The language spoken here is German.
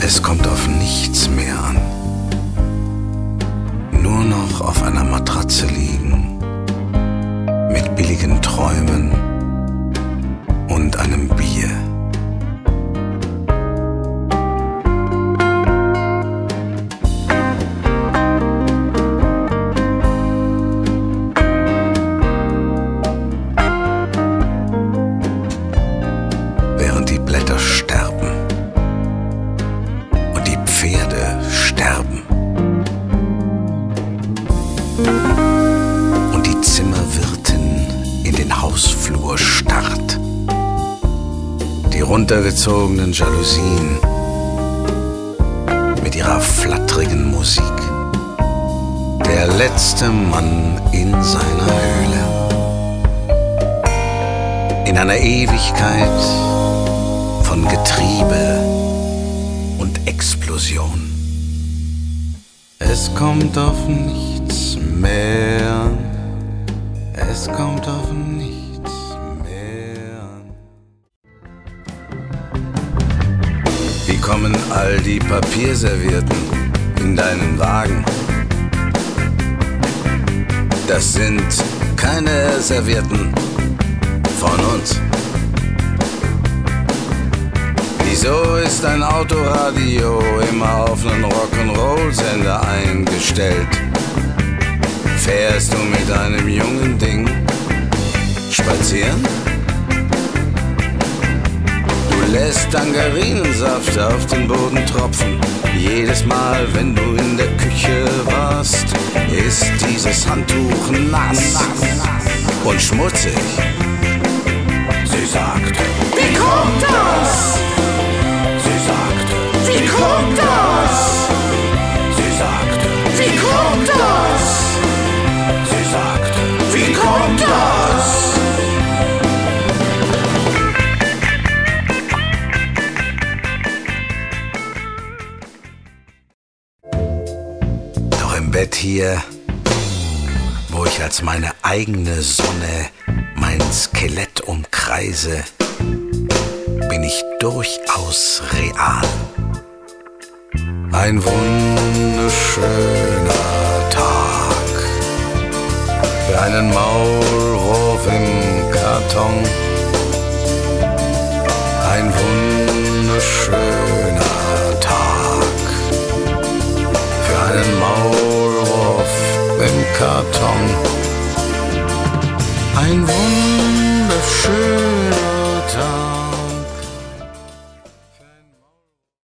Es kommt auf nichts mehr an. Nur noch auf einer Matratze liegen, mit billigen Träumen und einem Bier. Während die Blätter sterben und die Pferde sterben und die Zimmerwirtin in den Hausflur starrt, die runtergezogenen Jalousien mit ihrer flatterigen Musik, der letzte Mann in seiner Höhle, in einer Ewigkeit von Getriebe und Explosion. Es kommt auf nichts mehr an. Es kommt auf nichts mehr an. Wie kommen all die Papierservierten in deinen Wagen? Das sind keine Servietten von uns. Wieso ist dein Autoradio immer auf nen Rock'n'Roll-Sender eingestellt? Fährst du mit einem jungen Ding spazieren? Du lässt Tangarinensaft auf den Boden tropfen. Jedes Mal, wenn du in der Küche warst, ist dieses Handtuch nass und schmutzig. Sie sagt, wie kommt das? Sie sagt, wie kommt das? Sie sagt, wie kommt das? Sie sagt, wie kommt das? Doch im Bett hier, wo ich als meine eigene Sonne mein Skelett umkreise, bin ich durchaus real. Ein wunderschöner Tag für einen Maulwurf im Karton. Ein wunderschöner